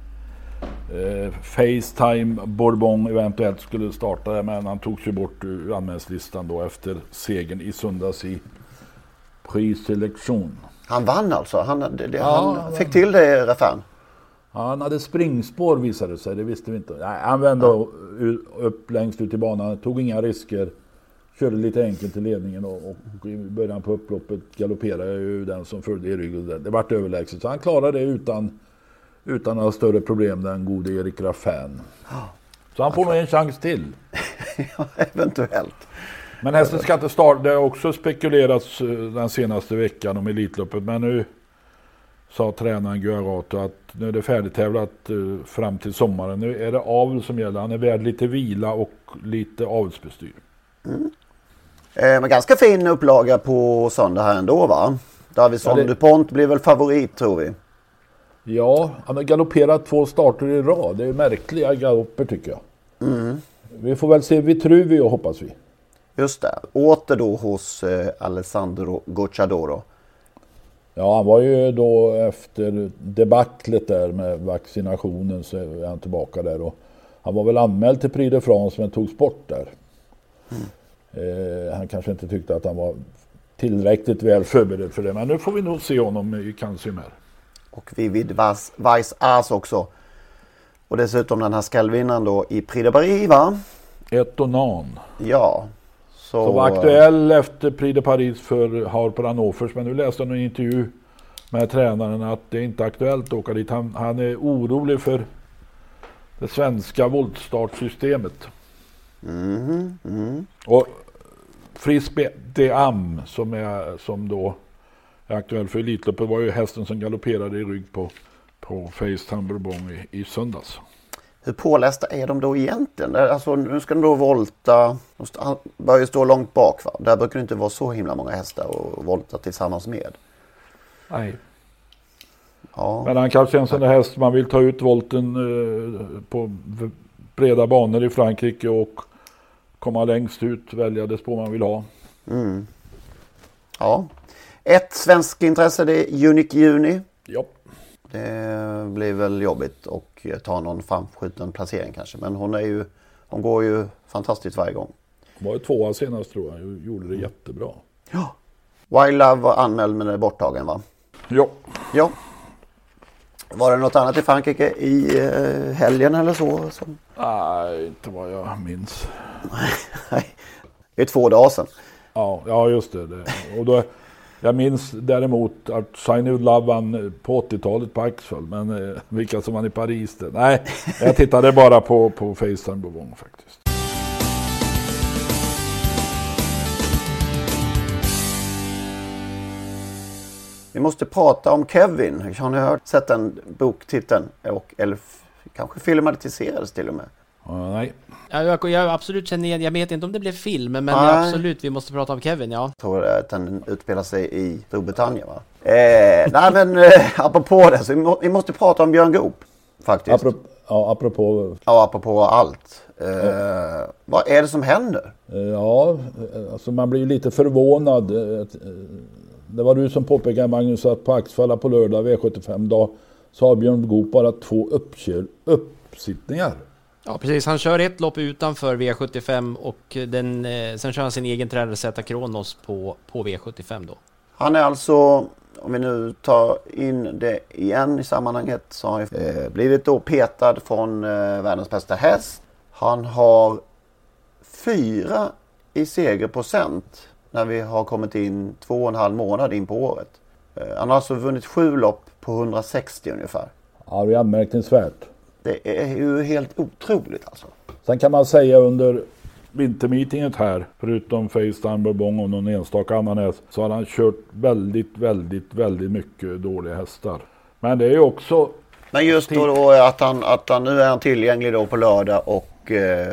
FaceTime Bourbon eventuellt skulle starta där, men han togs ju bort ur anmälningslistan då efter segern i söndags i Prix-selektion. Han vann alltså? Han fick till det, Raffan? Ja, han hade springspår, visade sig, det visste vi inte. Nej, han vände upp längst ut i banan, tog inga risker, körde lite enkelt i ledningen och i början på upploppet galopperade ju den som följde i ryggen. Det vart överlägset, så han klarade det utan några större problem, den gode Erik Raffan. Så han får nog en chans till. Ja, eventuellt. Men hästen ska inte starta. Det har också spekulerats den senaste veckan om Elitloppet, men nu sa tränaren Guarato att nu är det färdigtävlat fram till sommaren. Nu är det avel som gäller. Han är värd lite vila och lite avelsbestyr. Men ganska fin upplaga på söndag här ändå, va? Davison DuPont blir väl favorit, tror vi. Ja, han har galopperat 2 starter i rad. Det är märkliga galopper, tycker jag. Vi får väl se Vitruvio, hoppas vi. Just det. Åter då hos Alessandro Gocciadoro. Ja, han var ju då efter debaclet där med vaccinationen så är han tillbaka där. Och han var väl anmäld till Prix de France men togs bort där. Han kanske inte tyckte att han var tillräckligt väl förberedd för det. Men nu får vi nog se honom i Cannes. Och Vivid Weiss As också. Och dessutom den här skallvinnaren då i Prix de Paris, va? Etonan. Ja. Så var aktuell efter Prix de Paris för Harper Hannover. Men nu läste jag en intervju med tränaren att det är inte aktuellt att åka dit. Han är orolig för det svenska voltstartsystemet. Och Frisbee de Am som då är aktuell för Elitloppet var ju hästen som galopperade i rygg på FaceTime Bourbon i söndags. Hur pålästa är de då egentligen? Alltså, nu ska de då volta, de börjar ju stå långt bak, va? Där brukar det inte vara så himla många hästar och volta tillsammans med. Nej. Ja. Men han kanske är en sån där häst man vill ta ut volten på breda banor i Frankrike och komma längst ut, välja det spår man vill ha. Ja. Ett svensk intresse, det är Unique Juni. Ja. Det blir väl jobbigt och ta någon framskjuten placering kanske. Men hon går ju fantastiskt varje gång. Hon var ju 2 senast tror jag. Gjorde det jättebra. Ja. Wild Love var anmäld men är borttagen, va? Ja. Var det något annat i Frankrike i helgen eller så? Nej, inte vad jag minns. Nej, det är 2 dagar sedan. Ja just det. Och då, jag minns däremot att Shiny Love vann på 80-talet på Axel. Men vilka som vann i Paris det. Nej, jag tittade bara på FaceTime Bourbon faktiskt. Vi måste prata om Kevin. Har ni sett den boktiteln? Eller kanske filmatiserades till och med? Nej. Jag absolut känner igen, jag vet inte om det blev film, men absolut, vi måste prata om Kevin, ja. Jag tror att den utspelar sig i Storbritannien, va? Nej, men apropå det, så vi måste prata om Björn Goop, faktiskt. Apropå allt. Vad är det som händer? Ja, alltså man blir lite förvånad. Det var du som påpekade, Magnus, att på Axfalla på lördag V75-dag så har Björn Goop bara 2 uppsittningar. Ja, precis. Han kör ett lopp utanför V75 och sen kör han sin egen tränare Zeta Kronos på V75 då. Han är alltså, om vi nu tar in det igen i sammanhanget, så har han blivit då petad från världens bästa häst. Han har 4 i segerprocent när vi har kommit in 2,5 månad in på året. Han har alltså vunnit 7 lopp på 160 ungefär. Ja, det är anmärkningsvärt. Det är ju helt otroligt alltså. Sen kan man säga under vintermeetinget här, förutom FaceTime Bourbon och någon enstaka annan häst, så har han kört väldigt mycket dåliga hästar. Men det är ju också... Men just då att han nu är han tillgänglig då på lördag och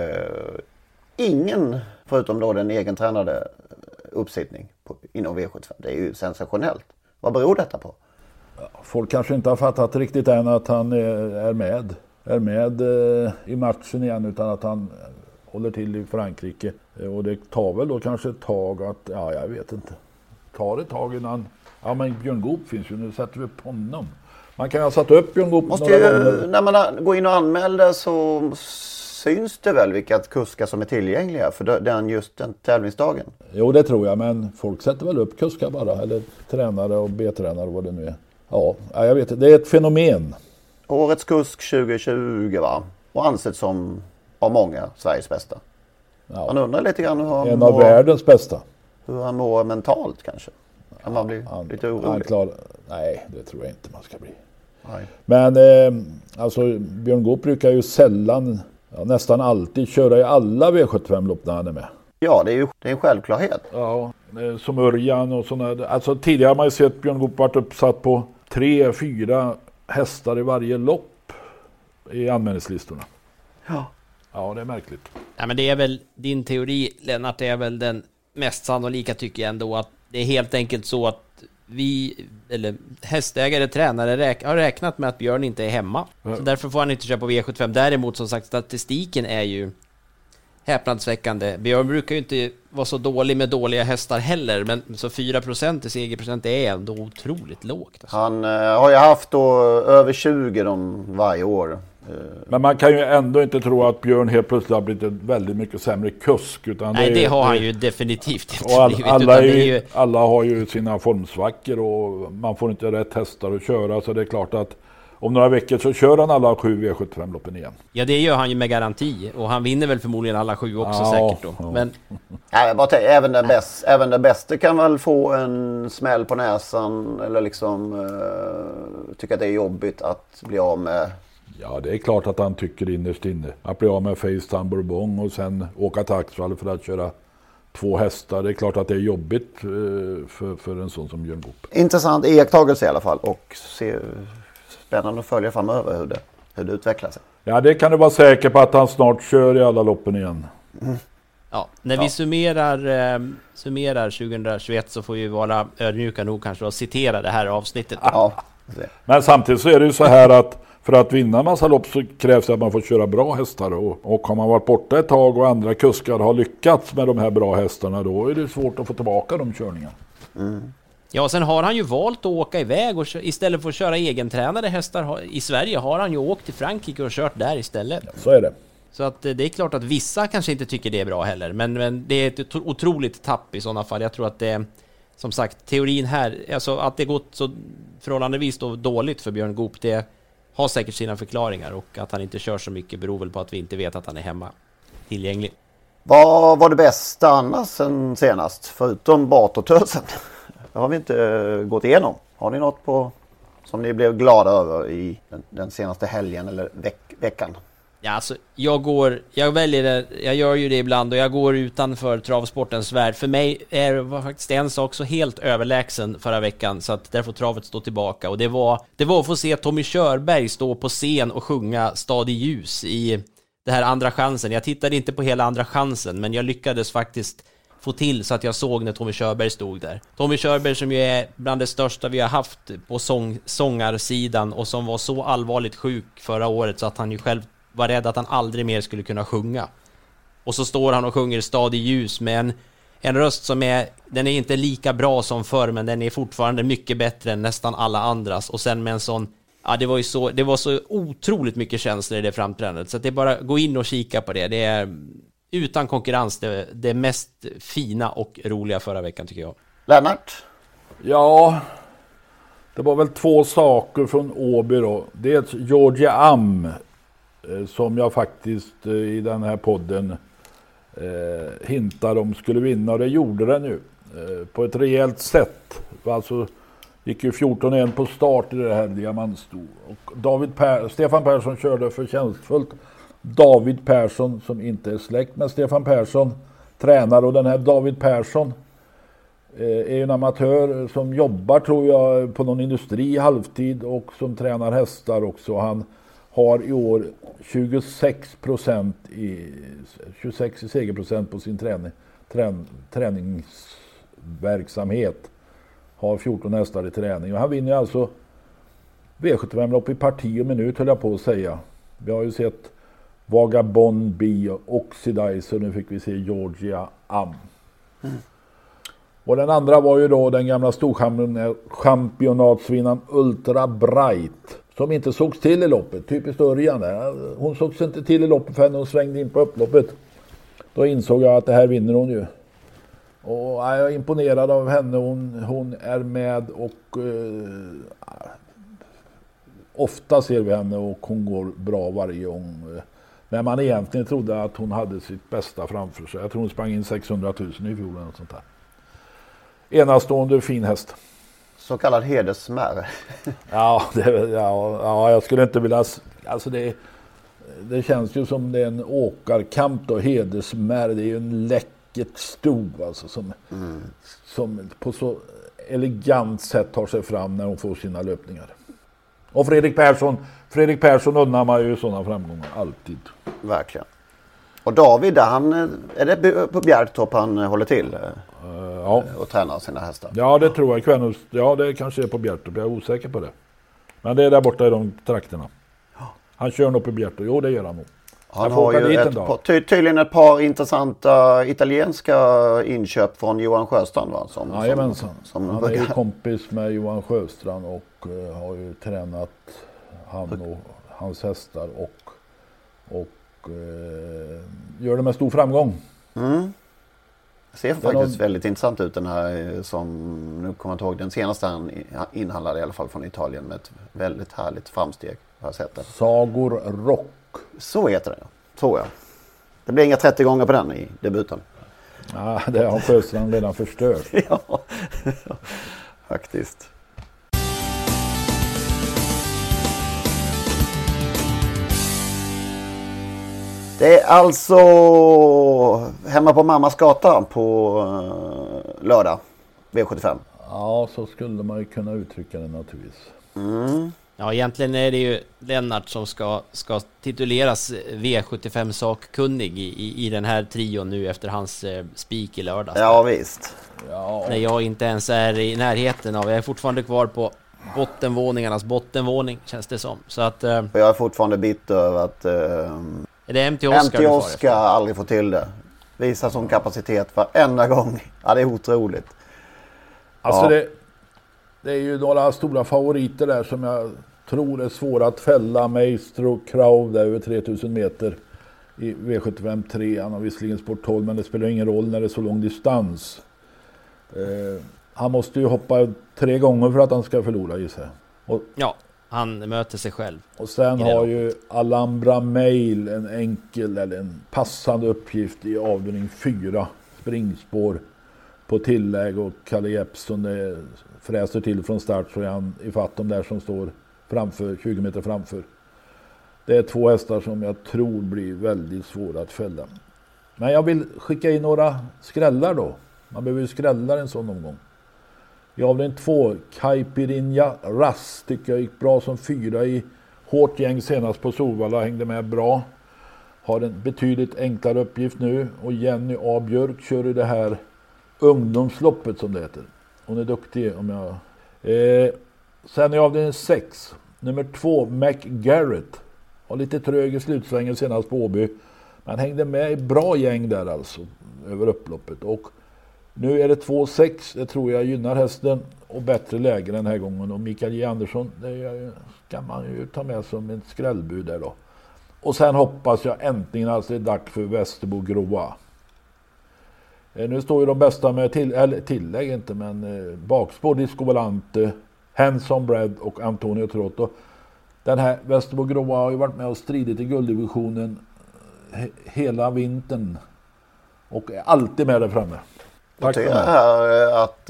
ingen, förutom då den egentränade uppsittning inom V75. Det är ju sensationellt. Vad beror detta på? Folk kanske inte har fattat riktigt än att han är med i matchen igen, utan att han håller till i Frankrike. Och det tar väl då kanske ett tag att, jag vet inte. Tar ett tag innan, men Björn Goop finns ju, nu sätter vi upp honom. Man kan ha satt upp Björn Goop några gånger. När man går in och anmäler så syns det väl vilka kuskar som är tillgängliga för den tävlingsdagen? Jo, det tror jag, men folk sätter väl upp kuskar bara, eller tränare och B-tränare, vad det nu är. Ja, jag vet, det är ett fenomen. Årets kusk 2020, va? Och ansett som av många Sveriges bästa. Ja. Man undrar lite grann hur han en av världens bästa. Hur han mår mentalt kanske. Kan man bli lite orolig? Nej, det tror jag inte man ska bli. Nej. Men alltså Björn Goop brukar ju sällan, nästan alltid köra i alla V75-lopp när han är med. Ja, det är en självklarhet. Ja, som Örjan och sådana. Alltså tidigare har man ju sett Björn Goop varit uppsatt på 3-4 hästar i varje lopp i anmälningslistorna. Ja, det är märkligt. Ja, men det är väl din teori, Lennart, det är väl den mest sannolika, tycker jag ändå, att det är helt enkelt så att hästägare, tränare har räknat med att Björn inte är hemma. Så därför får han inte köra på V75. Däremot, som sagt, statistiken är ju häpnadsväckande. Björn brukar ju inte vara så dålig med dåliga hästar heller, men så 4% i segerprocent är ändå otroligt lågt. Alltså. Han har ju haft då över 20 varje år. Men man kan ju ändå inte tro att Björn helt plötsligt har blivit en väldigt mycket sämre kusk. Utan nej, det har han ju definitivt inte och blivit. Alla har ju sina formsvackor och man får inte rätt hästar att köra. Så det är klart att om några veckor så kör han alla 7 V75-loppen igen. Ja, det gör han ju med garanti. Och han vinner väl förmodligen alla 7 också säkert då. Ja. Men... Nej, bara även den bästa kan väl få en smäll på näsan eller liksom tycka att det är jobbigt att bli av med. Ja, det är klart att han tycker innerst inne. Att bli av med FaceTime Bourbon och sen åka till Axvall för att köra 2 hästar. Det är klart att det är jobbigt för en sån som Björn Goop. Intressant iakttagelse i alla fall och spännande att följa framöver hur det utvecklar sig. Ja, det kan du vara säker på att han snart kör i alla loppen igen. Mm. Ja, när vi summerar 2021 så får vi vara ödmjuka nog kanske att citera det här avsnittet. Ja. Men samtidigt så är det ju så här att för att vinna en massa lopp så krävs det att man får köra bra hästar. Och har man varit borta ett tag och andra kuskar har lyckats med de här bra hästarna, då är det svårt att få tillbaka de körningarna. Mm. Ja, sen har han ju valt att åka iväg och istället för att köra egentränade hästar i Sverige har han ju åkt till Frankrike och kört där istället. Ja, så är det. Så att det är klart att vissa kanske inte tycker det är bra heller, men det är ett otroligt tapp i sådana fall. Jag tror att det, som sagt, teorin här, alltså att det gått så förhållandevis då dåligt för Björn Goop, det har säkert sina förklaringar, och att han inte kör så mycket beror väl på att vi inte vet att han är hemma tillgänglig. Vad var det bästa annars sen senast, förutom Batortösen? Det har vi inte gått igenom. Har ni något på som ni blev glada över i den senaste helgen eller veckan? Ja, alltså, jag gör ju det ibland och jag går utanför travsportens värld. För mig var faktiskt en sak så helt överlägsen förra veckan, så att där får travet stå tillbaka. Och det var att få se Tommy Körberg stå på scen och sjunga Stad i ljus i det här Andra chansen. Jag tittade inte på hela Andra chansen, men jag lyckades faktiskt få till så att jag såg när Tommy Körberg stod där. Tommy Körberg som ju är bland det största vi har haft på sångarsidan och som var så allvarligt sjuk förra året så att han ju själv var rädd att han aldrig mer skulle kunna sjunga. Och så står han och sjunger Stad i ljus med en röst som den är inte lika bra som förr, men den är fortfarande mycket bättre än nästan alla andras. Och sen med en sån, ja, det var så otroligt mycket känslor i det framträdandet, så att det är bara gå in och kika på det. Det är utan konkurrens det mest fina och roliga förra veckan, tycker jag. Lennart? Ja, det var väl 2 saker från Åby då. Dels Georgia Am, som jag faktiskt i den här podden hintade om skulle vinna, och det gjorde den nu på ett rejält sätt. Alltså gick ju 14-1 på start i det här diamantsto. Och Stefan Persson körde förtjänstfullt. David Persson, som inte är släkt med Stefan Persson, tränare, och den här David Persson är en amatör som jobbar, tror jag, på någon industri halvtid och som tränar hästar också. Han har i år 26 i segerprocent på sin träningsverksamhet. Har 14 hästar i träning och han vinner alltså V75-lopp i parti och minut, höll jag på att säga. Vi har ju sett Vagabond B och Oxidizer, nu fick vi se Georgia Am. Mm. Och den andra var ju då den gamla storchampionatsvinnaren Ultra Bright, som inte sågs till i loppet. Typiskt Örjan där. Hon sågs inte till i loppet förrän hon svängde in på upploppet. Då insåg jag att det här vinner hon ju. Och jag är imponerad av henne. Hon är med och ofta ser vi henne och hon går bra varje gång. När man egentligen trodde att hon hade sitt bästa framför sig. Jag tror hon sprang in 600 000 i fjol eller något sånt där. Enastående fin häst. Så kallad hedersmär. Ja, jag skulle inte vilja... Alltså det känns ju som det är en åkarkamp då, hedersmär. Det är ju en läckert sto alltså, som på så elegant sätt tar sig fram när hon får sina löpningar. Och Fredrik Persson undrar man ju sådana framgångar alltid. Verkligen. Och David, är det på Bjärtorp han håller till? Ja. Och tränar sina hästar? Ja, det tror jag. Ja, det kanske är på Bjärtorp. Jag är osäker på det. Men det är där borta i de trakterna. Han kör nog på Bjärtorp. Jo, det gör han nog. Han har ju tydligen ett par intressanta italienska inköp från Johan Sjöstrand, va? Han är ju kompis med Johan Sjöstrand och har ju tränat han och hans hästar och gör det med stor framgång. Det ser faktiskt väldigt intressant ut, den här som, nu kommer jag inte ihåg, den senaste han inhandlade i alla fall från Italien med ett väldigt härligt framsteg. Har jag sett det. Sagor Rock. Så heter det, tror jag. Det blir inga 30 gånger på den i debuten. Ja, det har Sjöstrand redan förstört. Ja, faktiskt. Det är alltså hemma på Mammas gata på lördag, V75. Ja, så skulle man ju kunna uttrycka det naturligtvis. Ja, egentligen är det ju Lennart som ska tituleras V75 sakkunnig i den här trion nu efter hans spik i lördags. Ja, visst. Ja. När jag inte ens är i närheten av, jag är fortfarande kvar på bottenvåningarnas bottenvåning, känns det som. Så att, jag är fortfarande bitter över att är det MT Oscar aldrig får till det. Visar som kapacitet varenda gång. Ja, det är otroligt. Alltså det är ju några stora favoriter där som jag tror är svåra att fälla. Maestro Krav där över 3000 meter i V75 3. Han har visserligen sport 12, men det spelar ingen roll när det är så lång distans. Han måste ju hoppa 3 gånger för att han ska förlora, gissar jag. Ja, han möter sig själv. Och sen har ju Alhambra Mail en enkel eller en passande uppgift i avdelning 4. Springspår på tillägg, och Kalle Jeppsson fräser till från start, så är han ifatt de där som står framför, 20 meter framför. Det är 2 hästar som jag tror blir väldigt svåra att fälla. Men jag vill skicka in några skrällar då. Man behöver ju skrällar en sån omgång. I avdelning 2, Caipirinha Ras tycker jag gick bra som 4 i hårt gäng senast på Solvalla, hängde med bra. Har en betydligt enklare uppgift nu, och Jenny A. Björk kör i det här ungdomsloppet som det heter. Hon är duktig om jag... Sen i avdelning 6, nummer 2, McGarrett. Var lite trög i slutsvängen senast på Åby, men hängde med i bra gäng där alltså över upploppet. Och nu är det 2-6, det tror jag gynnar hästen, och bättre läge den här gången. Och Mikael J. Andersson, det kan man ju ta med som en skrällbud där då. Och sen hoppas jag äntligen alltså det är dags för Västerbo Groa. Nu står ju de bästa med tillägg inte, men bakspår Disco Volante, Hanson Brad och Antonio Trotto. Den här Västerbo Groa har ju varit med och stridit i gulddivisionen hela vintern och är alltid med där framme. Tack för det här att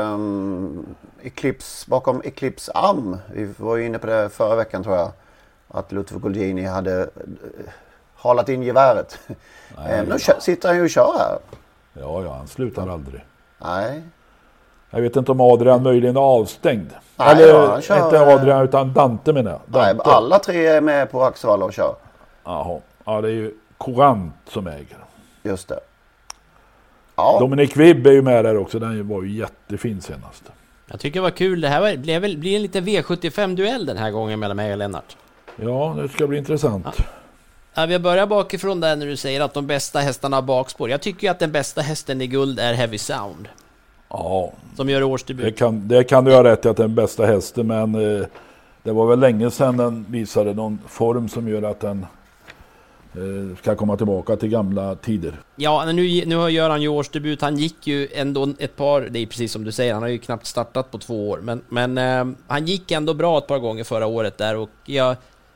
bakom Eclipse Am, vi var ju inne på det förra veckan tror jag, att Luther Golgini hade halat in geväret. Nu sitter han ju och kör här. Ja, han slutar aldrig. Nej. Jag vet inte om Adrian möjligen är avstängd. Nej, eller inte Adrian utan Dante menar jag. Nej, alla 3 är med på Axevalla och kör. Jaha, ja det är ju Courant som äger. Just det. Ja. Dominic Wibb är ju med där också, den var ju jättefin senast. Jag tycker det var kul, det här blir en lite V75-duell den här gången mellan mig och Lennart. Ja, det ska bli intressant. Ja, vi börjar bakifrån där när du säger att de bästa hästarna har bakspår. Jag tycker ju att den bästa hästen i guld är Heavy Sound. Ja. Som gör årsdebut. Det kan du ha rätt i att den bästa hästen, men det var väl länge sedan den visade någon form som gör att den ska komma tillbaka till gamla tider. Ja, nu gör han ju årsdebut. Han gick ju ändå ett par, det är precis som du säger, han har ju knappt startat på 2 år. Men han gick ändå bra ett par gånger förra året där, och jag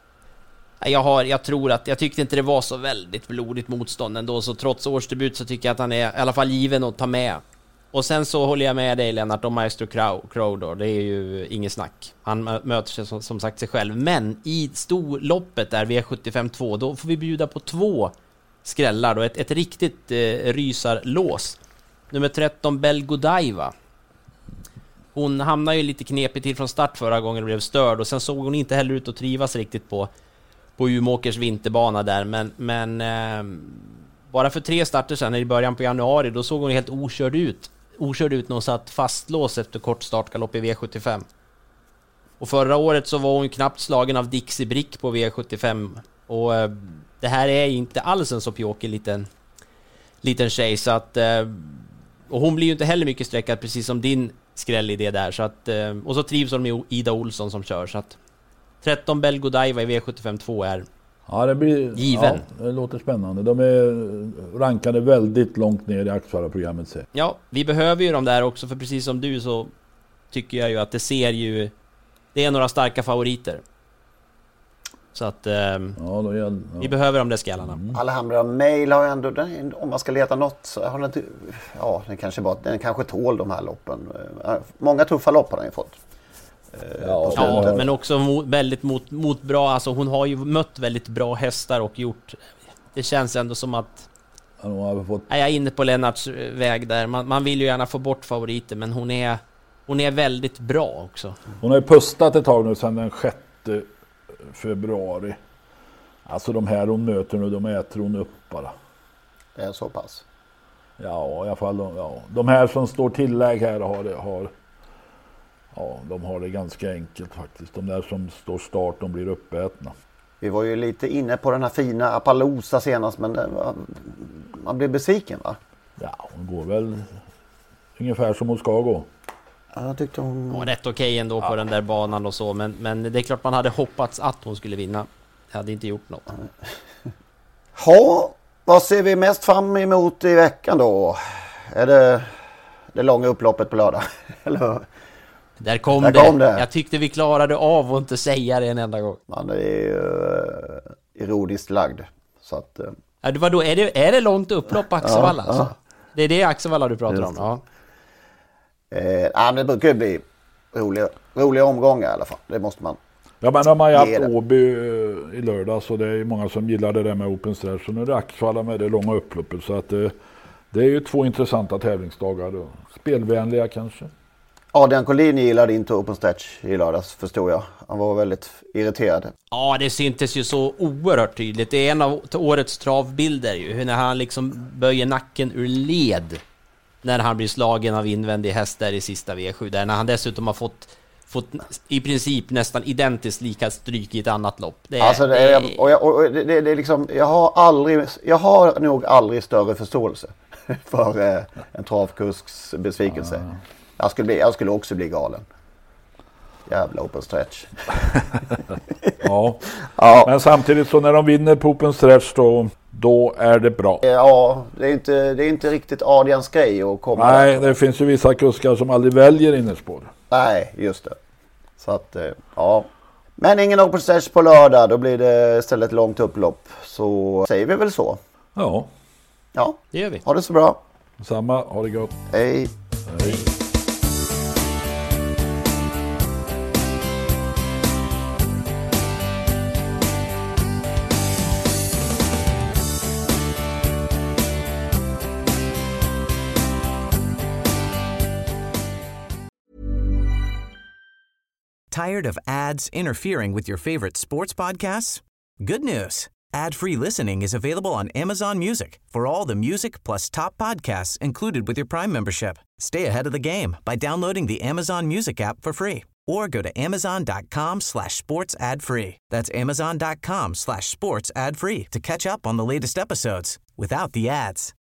tyckte inte det var så väldigt blodigt motstånd ändå, så trots årsdebut så tycker jag att han är i alla fall given att ta med. Och sen så håller jag med dig Lennart om Maestro Crow då, det är ju ingen snack. Han möter sig som sagt sig själv, men i storloppet där V75-2 då får vi bjuda på 2 skrällar då, ett riktigt rysarlås. Nummer 13 Belgodiva. Hon hamnade ju lite knepigt till från start förra gången och blev störd, och sen såg hon inte heller ut att trivas riktigt på Umeåkers vinterbana där, men bara för 3 starter sedan i början på januari, då såg hon helt okörd ut när hon satt fastlås efter kort startgalopp i V75. Och förra året så var hon knappt slagen av Dixie Brick på V75, och det här är inte alls en så pjåkig liten tjej, så att och hon blir ju inte heller mycket sträckad, precis som din skrällidé där, så att och så trivs de med Ida Olsson som kör, så att 13 Belgodiva i V75-2 är det blir given. Ja, det låter spännande. De är rankade väldigt långt ner i aktieförarprogrammet. Ja, vi behöver ju dem där också, för precis som du så tycker jag ju att det är några starka favoriter. Så att vi behöver de där skallarna. Alhambra Mail har ju ändå, om man ska leta något så har den, den kanske tål de här loppen. Många tuffa lopp har den ju fått. Men också väldigt mot bra, alltså hon har ju mött väldigt bra hästar och gjort, det känns ändå som att jag är inne på Lennarts väg där. Man vill ju gärna få bort favoriter, men hon är väldigt bra också. Hon har ju pustat ett tag nu sedan den 6 februari. Alltså de här hon möter nu, de äter hon upp bara. Det är så pass? Ja, i alla fall de här som står tillägg här de har det ganska enkelt faktiskt. De där som står start, de blir uppätna. Vi var ju lite inne på den här fina Appaloosa senast, men man blir besviken, va? Ja, hon går väl ungefär som hon ska gå. Jag tyckte hon var rätt okej ändå på den där banan och så, men det är klart man hade hoppats att hon skulle vinna. Jag hade inte gjort något. Vad ser vi mest fram emot i veckan då? Är det långa upploppet på lördag? Eller? Där kom det. Jag tyckte vi klarade av att inte säga det en enda gång. Man är ju irodiskt lagd. Så att, vadå, är det långt upplopp på Axevalla? Ja, alltså? Det är det Axevalla du pratar om? Ja. Det brukar ju bli roliga omgångar i alla fall. Det måste man. Ja, men de har ju haft Åby i lördag, så det är många som gillar det där med Open Stretch. Så nu är det Axevalla med det långa upploppet. Så att det är ju 2 intressanta tävlingsdagar då. Spelvänliga kanske. Adrian Collin gillade inte Open Stretch i lördags, förstod jag. Han var väldigt irriterad. Ja, det syntes ju så oerhört tydligt. Det är en av årets travbilder ju. När han liksom böjer nacken ur led när han blir slagen av invändig häst där i sista V7. Där när han dessutom har fått i princip nästan identiskt lika stryk i ett annat lopp. Det är liksom, jag har nog aldrig större förståelse för en travkusks besvikelse. Jag skulle också bli galen. Jävla Open Stretch. Ja. Men samtidigt så när de vinner på Open Stretch då är det bra. Ja, det är inte riktigt Adrians grej att komma. Nej, det finns ju vissa kuskar som aldrig väljer innerspår. Nej, just det. Så att, Men ingen Open Stretch på lördag, då blir det istället långt upplopp. Så säger vi väl så. Ja. Ja, det gör vi. Ha det så bra. Samma, ha det gott. Hej. Hej. Tired of ads interfering with your favorite sports podcasts? Good news. Ad-free listening is available on Amazon Music for all the music plus top podcasts included with your Prime membership. Stay ahead of the game by downloading the Amazon Music app for free or go to amazon.com/sports ad free. That's amazon.com/sports ad free to catch up on the latest episodes without the ads.